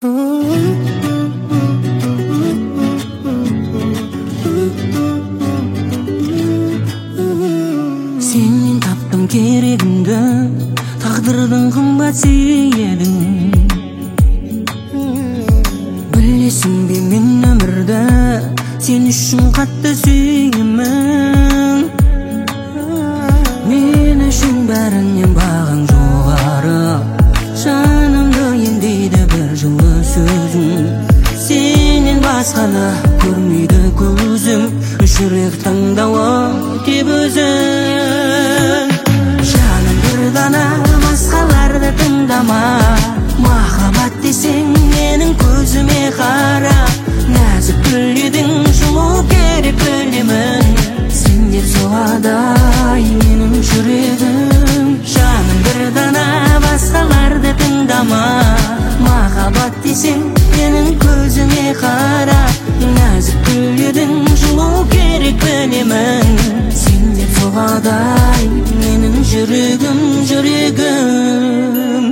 Сенен таптым керегімді, тағдырдың қымбат сыйын. Білесің бе мен өмірді сен үшін қатты сүйемін. Мен үшін бәрінен бағаң жоғары, жанымды емдейді бір жылы сөзің. Сенен басқаны көрмейді көзім, жүрек таңдауы тек өзің. Жаным бір дана, басқаларды тыңдама. Махаббат десең менің көзіме қара. Нәзік гүл едің, жылу керек білемін. Сен деп соғадай менің жүрегім. Жаным бір дана, басқаларды тыңдама. Махаббат десең менің көзіме қара. Нәзік гүл едің, жылу керек білемін. Сен деп соғадай менің жүрегім, жүрегім.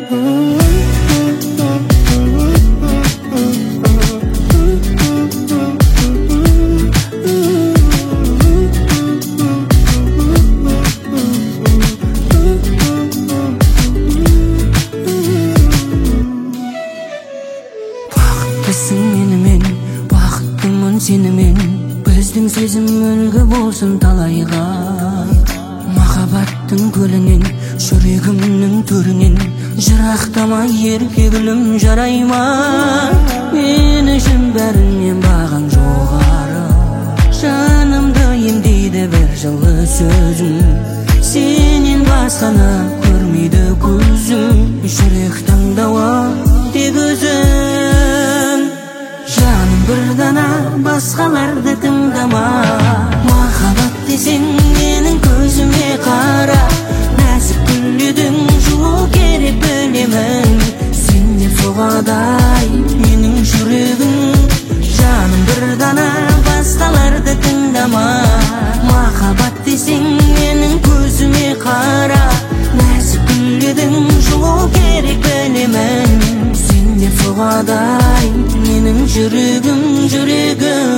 Бақыттысың менімен, бақыттымын сенімен. Біздің сезім үлгі болсын талайға. Махаббаттың көлінен, жүрегімнің төрінен жырақтама ерке гүлім, жарай ма? Мен үшін бәрінен бағаң жоғары, жанымды емдейді бір жылы сөзің. Сенен басқаны көрмейді көзім, жүрек таңдауы тек өзің. Жаным бір дана, басқаларды тыңдама. Махаббат десең менің көзіме қара. Нәзік гүл едің, жылу керек білемін. Сен деп соғадай менің жүрегім. Жаным бір дана, басқаларды тыңдама. Махаббат десең менің көзіме қара. Нәзік гүл едің, жылу керек білемін. Сен деп соғадай менің жүрегім, жүрегім.